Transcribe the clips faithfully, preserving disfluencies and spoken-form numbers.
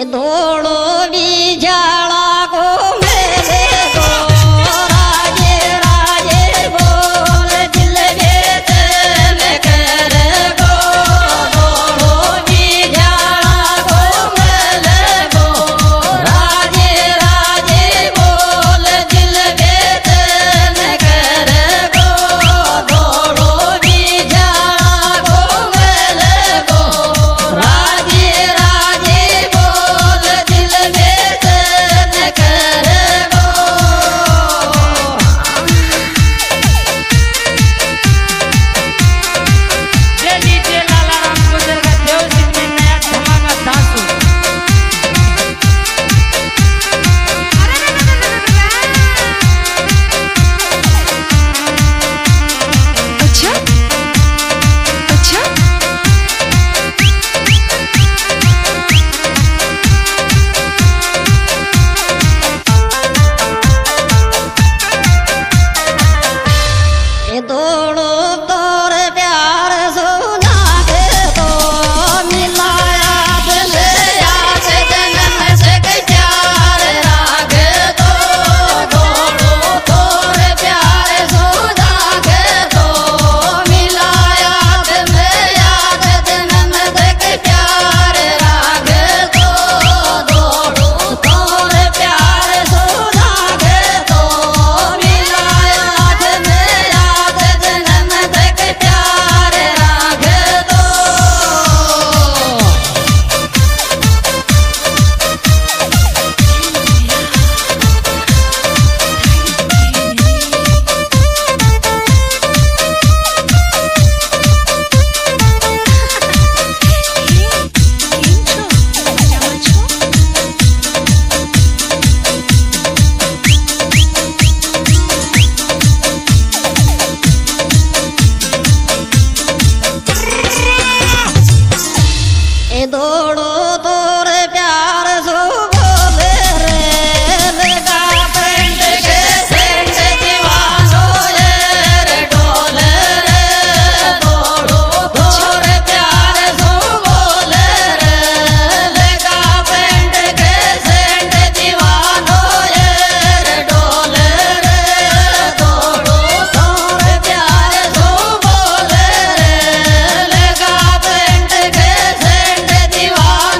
ધોળો બીજાળા ગો મેલે ગો રાજે રાજે બોલ દિલ વેચન કર ગો ધોળો બીજાળા ગો મેલે ગો રાજે રાજે બોલ દિલ વેચન કર ગો ધોળો બીજાળા ગો મેલે ગો રાજે રાજે બોલ દિલ વેચન કર ગો जय डीजे लालाराम गुजर का देव सिंह ने नया धमाका धांसू अच्छा अच्छा એ દોડો તોર પ્યાર સોના કે તો મિલાયા દિલ યાદ જન્મ से प्यार राग तो दौड़ो तोर प्यार सोना के तो मिलाया दिल याद जन्म से प्यार राग तो दौड़ो तोर प्यार सोना के तो मिलाया दिल याद जन्म से प्यार राग तो એ દોડો તોર પ્યાર સો બોલે રે લગા પેન્ટ કે સેન્ટ દીવાનો રે ડોલે રે દોડો તોર પ્યાર સો બોલે રે લગા પેન્ટ કે સેન્ટ દીવાનો રે ડોલે રે દોડો તોર પ્યાર સો બોલે રે લગા પેન્ટ કે સેન્ટ દીવાનો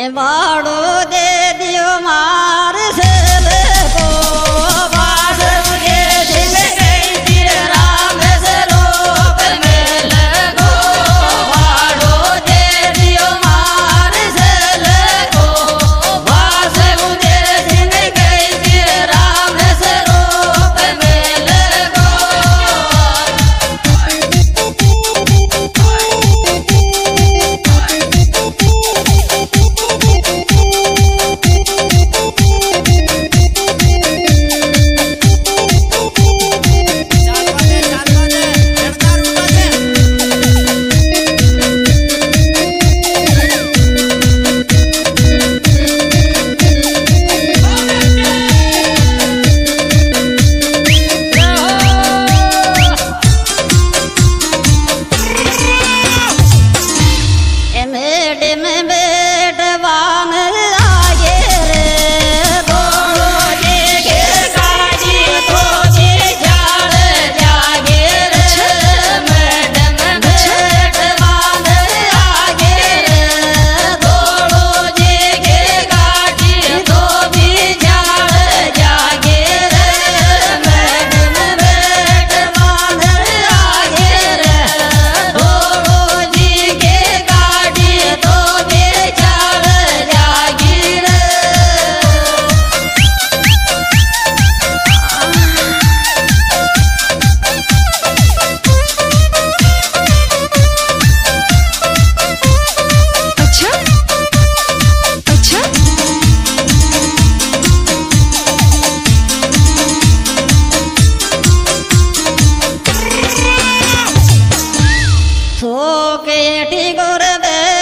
बाड़ो दे दियो मार से को बास मुझे दिन गई तिर राम स्वरूप में लगो बाड़ो दे दियो मार से को बास मुझे दिन गई तिर राम स्वरूप में लगो सो के ठी गोर दे